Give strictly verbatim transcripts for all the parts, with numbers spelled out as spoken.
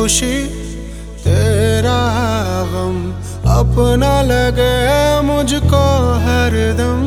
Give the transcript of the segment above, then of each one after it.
खुशी तेरा गम, अपना लगे मुझको हरदम।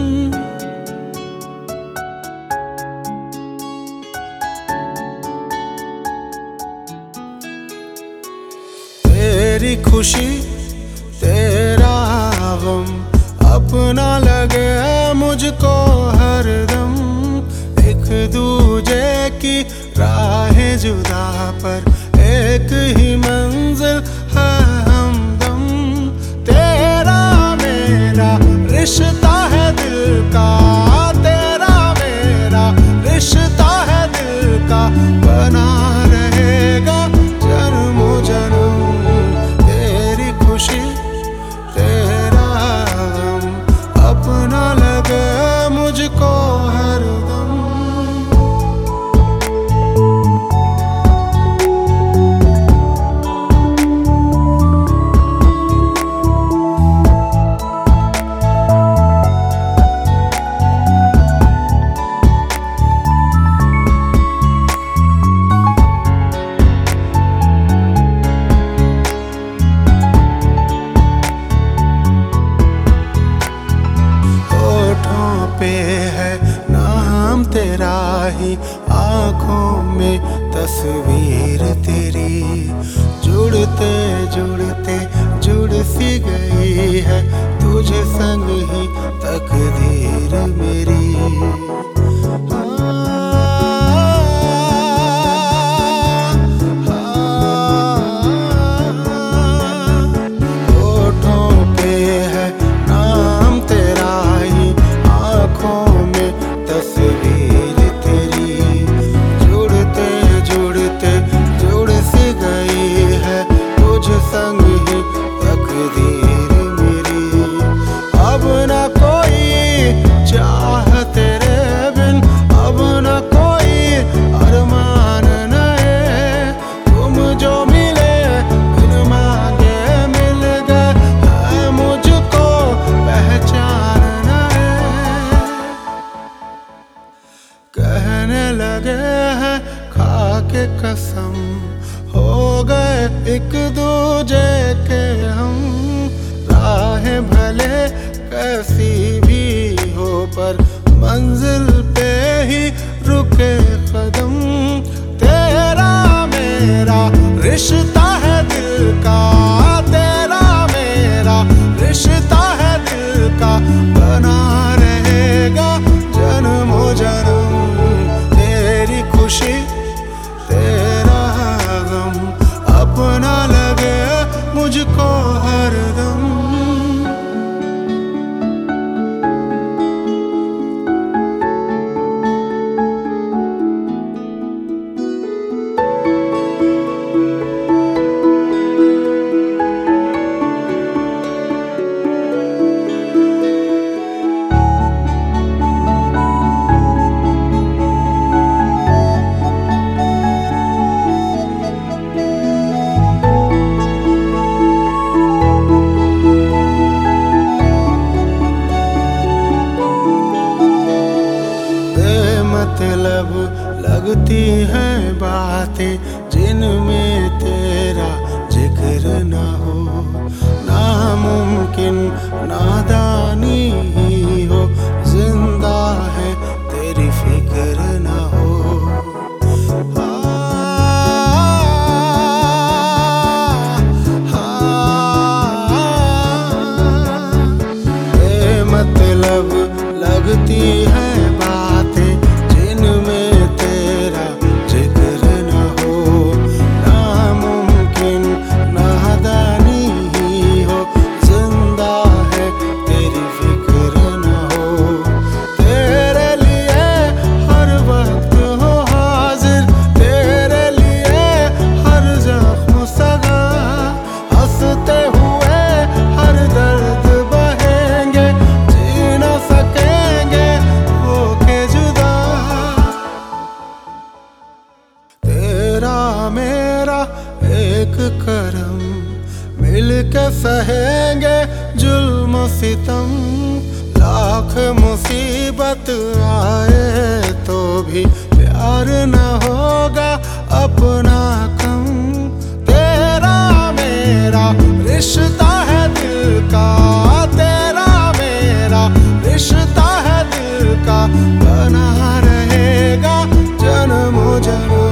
तेरी खुशी तेरा गम, अपना लगे मुझको हरदम। एक दूजे की राहें जुदा पर एक ही मंजिल है हमदम। तेरा मेरा रिश्ता है दिल का, तेरा मेरा रिश्ता है दिल का, बना रहेगा जन्मों जन्म। तेरी खुशी तेरा गम, अपना लगे मुझको हरदम। पे है नाम तेरा ही, आँखों में तस्वीर तेरी, जुड़ते जुड़ते जुड़ सी गई है तुझ संग ही तकदीर मेरी। कहने लगे हैं खा के कसम, हो गए एक दूजे के हम। राहें भले कैसी भी हो पर मंजिल पे ही रुके कदम। तेरा मेरा रिश्ता है दिल का, तेरा मेरा रिश्ता है दिल का, बना रहेगा जन्मों जन्म। तेरी खुशी तेरा गम, अपना लगे मुझको हरदम। मतलब लगती हैं बातें जिनमें तेरा जिक्र ना हो, नामुमकिन नादानी ही हो, जिंदा है तेरी फिक्र ना हो। मतलब लगती हैं बातें जिनमें तेरा जिक्र न हो, नामुमकिन नादानी ही हो, जिंदा है तेरी फिक्र न हो। तेरे लिए हर वक्त हो हाजिर, तेरे लिए हर जख्म सगा, हंसते हुए हर दर्द बहेंगे, जी न सकेंगे होके जुदा। तेरा मेरा एक करम, मिल के सहेंगे जुल्म सितम। लाख मुसीबत आए तो भी प्यार न होगा अपना कम। रिश्ता है दिल का, तेरा मेरा रिश्ता है दिल का, बना रहेगा जन्मों जन्म।